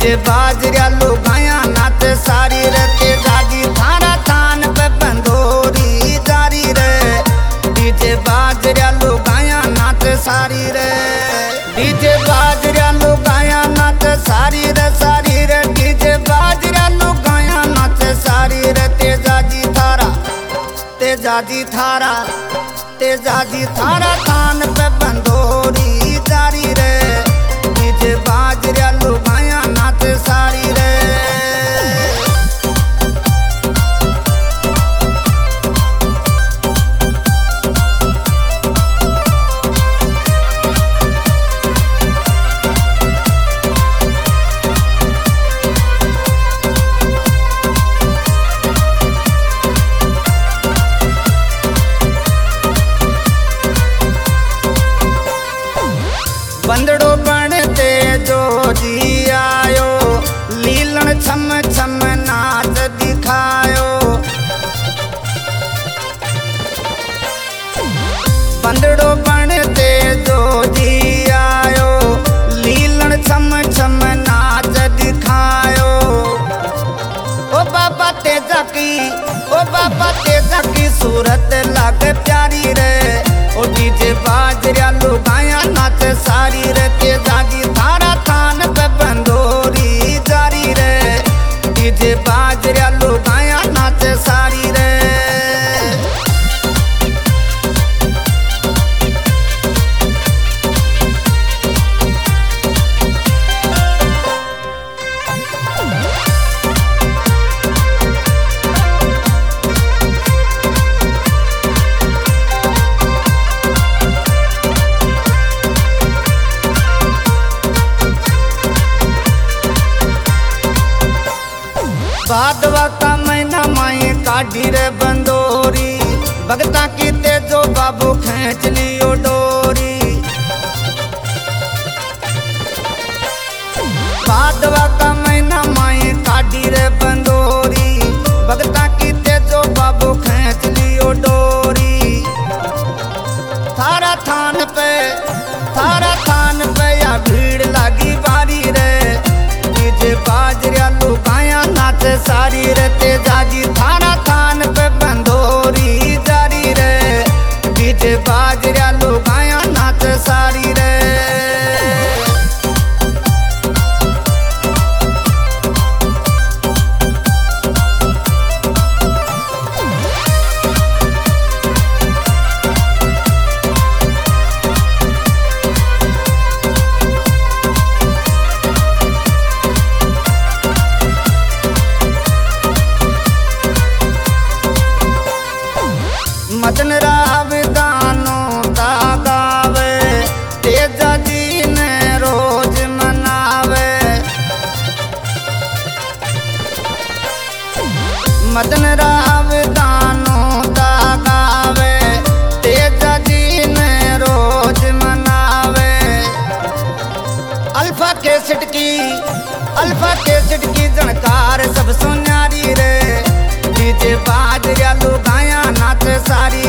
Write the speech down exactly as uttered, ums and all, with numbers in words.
DJ बाज रहा लुगाया नाच सारी रे तेजाजी थारा थान पे बंदोरी जारी रे डीजे बाज रहा लुगाया नाच सारी रे डीजे बाज रहा लुगाया नाच सारी रे सारी रे डीजे बाज रहा लुगाया नाच सारी रे तेजाजी थारा तेजाजी थारा तेजाजी थारा थान पे बंदोरी जारी रे डीजे बाज रहा लुगाया नाच सारी रे बंदड़ो बनते जो जी आयो लीलन छम छम नाच दिखायो बंदड़ो बनते जो जी आयो लीलन छम छम नाच दिखायो ओ बाबा तेजा की ओ बाबा तेजा की सूरत लागे प्यारी रे ओ डीजे बाज रहा लुगाया नाच सारी रे तेजाजी थारा थान पे बंदोरी जारी रे डीजे बाज रहा लुगाया नाच सारी रे भादवा का महीना माए काढ़ी रे बंदोरी भगता की तेजो बाबू खींच लियो डोरी भादवा का महीना माए काढ़ी रे बंदोरी भगता की तेजो बाबू खींच लियो डोरी थारा थान पे थारा थान पे या भीड़ लगी बारी रे डीजे बाज रहा लुगाया नाच सारी रे तेजाजी थारा थान पे बंदोरी जारी रे डीजे बाज रहा लुगाया नाच सारी रे मदन राव दानो दा गावे तेजाजी ने रोज मनावे मदन राव दानो दा गावे तेजाजी ने रोज मनावे अल्फा कैसेट की अल्फा कैसेट की जनकार सब सुनारी रे डीजे बाज रहा लुगाया नाच सारी